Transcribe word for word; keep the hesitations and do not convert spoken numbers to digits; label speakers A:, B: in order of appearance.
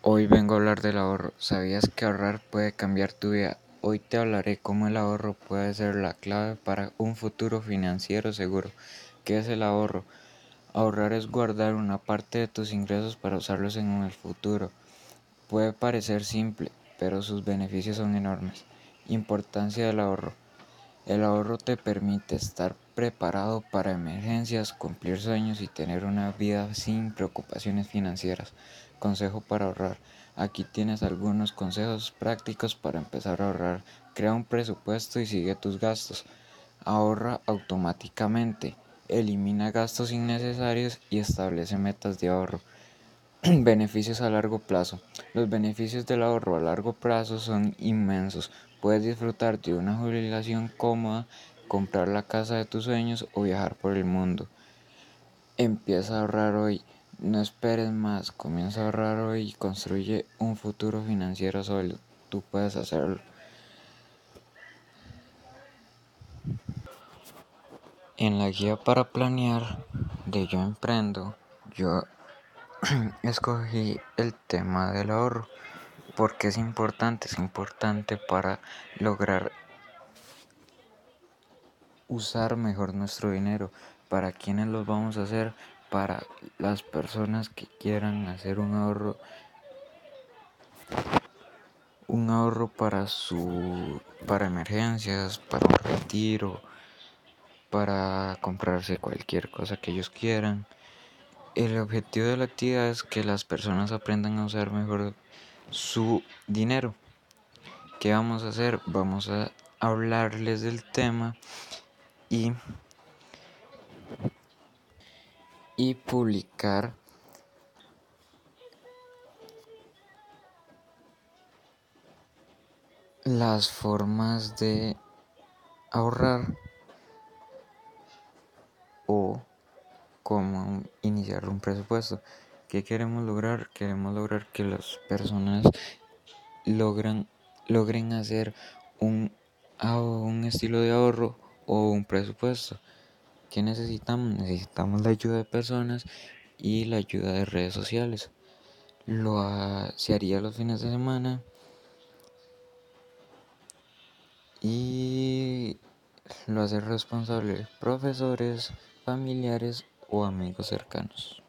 A: Hoy vengo a hablar del ahorro. ¿Sabías que ahorrar puede cambiar tu vida? Hoy te hablaré cómo el ahorro puede ser la clave para un futuro financiero seguro. ¿Qué es el ahorro? Ahorrar es guardar una parte de tus ingresos para usarlos en el futuro. Puede parecer simple, pero sus beneficios son enormes. Importancia del ahorro. El ahorro te permite estar preparado para emergencias, cumplir sueños y tener una vida sin preocupaciones financieras. Consejo para ahorrar. Aquí tienes algunos consejos prácticos para empezar a ahorrar. Crea un presupuesto y sigue tus gastos. Ahorra automáticamente. Elimina gastos innecesarios y establece metas de ahorro. Beneficios a largo plazo. Los beneficios del ahorro a largo plazo son inmensos. Puedes disfrutar de una jubilación cómoda, comprar la casa de tus sueños o viajar por el mundo. Empieza a ahorrar hoy. No esperes más. Comienza a ahorrar hoy y construye un futuro financiero sólido. Tú puedes hacerlo. En la guía para planear de Yo Emprendo, yo escogí el tema del ahorro. Porque es importante, es importante para lograr usar mejor nuestro dinero. ¿Para quiénes los vamos a hacer? Para las personas que quieran hacer un ahorro, un ahorro para su, para emergencias, para un retiro, para comprarse cualquier cosa que ellos quieran. El objetivo de la actividad es que las personas aprendan a usar mejor su dinero. ¿Qué vamos a hacer? Vamos a hablarles del tema y, y publicar las formas de ahorrar o cómo iniciar un presupuesto. ¿Qué queremos lograr? Queremos lograr que las personas logran, logren hacer un, un estilo de ahorro o un presupuesto. ¿Qué necesitamos? Necesitamos la ayuda de personas y la ayuda de redes sociales. Lo ha, se haría los fines de semana y lo hace responsable profesores, familiares o amigos cercanos.